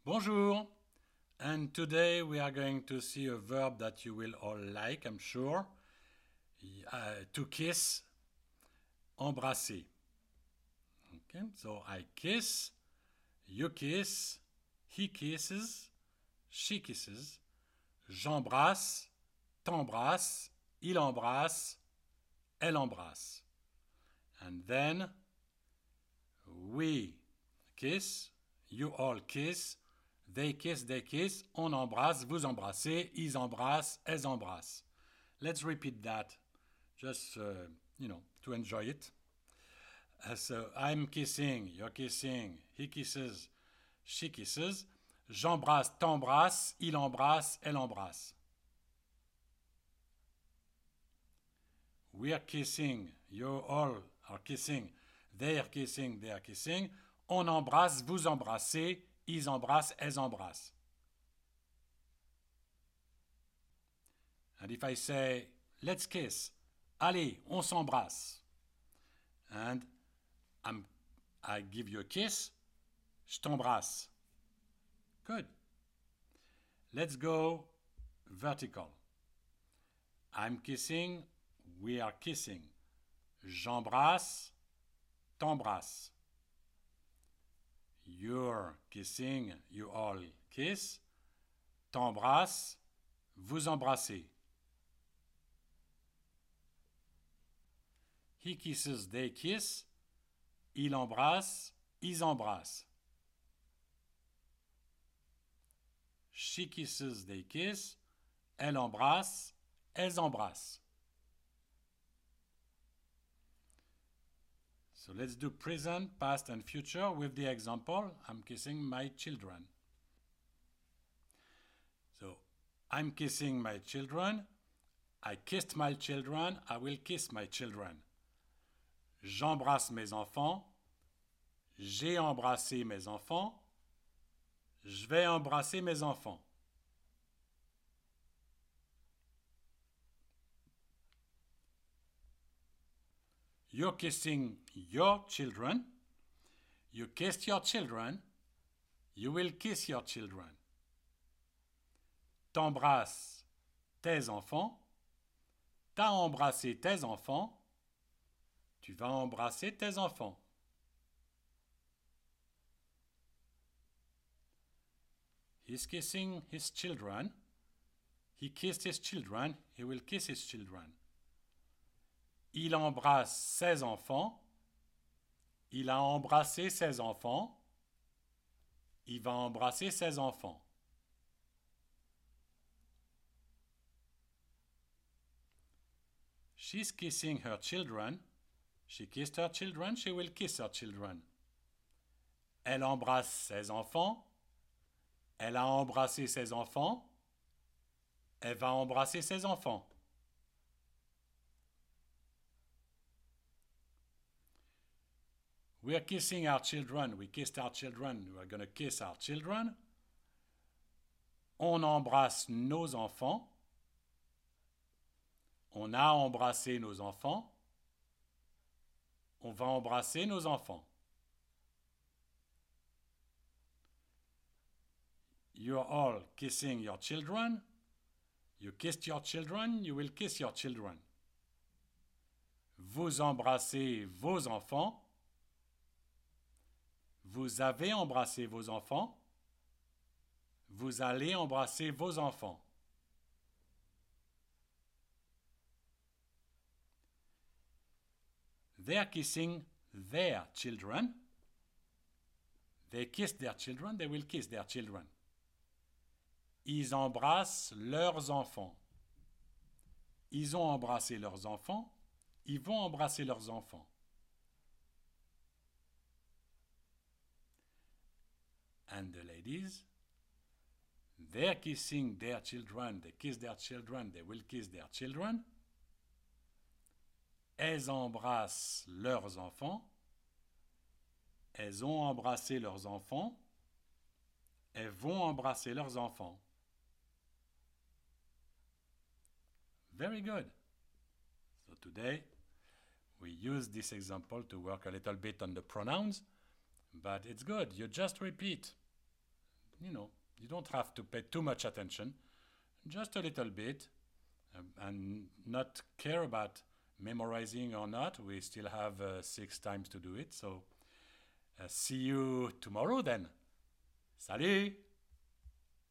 Bonjour, and today we are going to see a verb that you will all like, I'm sure. To kiss, embrasser. Okay, so I kiss, you kiss, he kisses, she kisses, j'embrasse, t'embrasse, il embrasse, elle embrasse. And then we kiss, you all kiss, they kiss, on embrasse, vous embrassez, ils embrassent, elles embrassent. Let's repeat that, just, to enjoy it. So I'm kissing, you're kissing, he kisses, she kisses, j'embrasse, t'embrasse, il embrasse, elle embrasse. We are kissing, you all are kissing, they are kissing, they are kissing, on embrasse, vous embrassez, ils embrassent, elles embrassent. And if I say, let's kiss, allez, on s'embrasse, and I give you a kiss, je t'embrasse. Good. Let's go vertical. I'm kissing, we are kissing. J'embrasse, t'embrasse. You're kissing, you all kiss. T'embrasse, vous embrassez. He kisses, they kiss. Il embrasse, ils embrassent. She kisses, they kiss. Elle embrasse, elles embrassent. So let's do present, past, and future with the example, I'm kissing my children. So, I'm kissing my children. I kissed my children. I will kiss my children. J'embrasse mes enfants. J'ai embrassé mes enfants. Je vais embrasser mes enfants. You're kissing your children. You kissed your children. You will kiss your children. T'embrasses tes enfants. T'as embrassé tes enfants. Tu vas embrasser tes enfants. He's kissing his children. He kissed his children. He will kiss his children. Il embrasse ses enfants. Il a embrassé ses enfants. Il va embrasser ses enfants. She's kissing her children. She kissed her children. She will kiss her children. Elle embrasse ses enfants. Elle a embrassé ses enfants. Elle va embrasser ses enfants. We are kissing our children. We kissed our children. We are going to kiss our children. On embrasse nos enfants. On a embrassé nos enfants. On va embrasser nos enfants. You are all kissing your children. You kissed your children. You will kiss your children. Vous embrassez vos enfants. Vous avez embrassé vos enfants. Vous allez embrasser vos enfants. They are kissing their children. They kissed their children. They will kiss their children. Ils embrassent leurs enfants. Ils ont embrassé leurs enfants. Ils vont embrasser leurs enfants. And the ladies, they're kissing their children. They kiss their children. They will kiss their children. Elles embrassent leurs enfants. Elles ont embrassé leurs enfants. Elles vont embrasser leurs enfants. Very good. So today, we use this example to work a little bit on the pronouns, but it's good. You just repeat. you don't have to pay too much attention, just a little bit, and not care about memorizing or not. We still have 6 times to do it. So see you tomorrow then. Salut!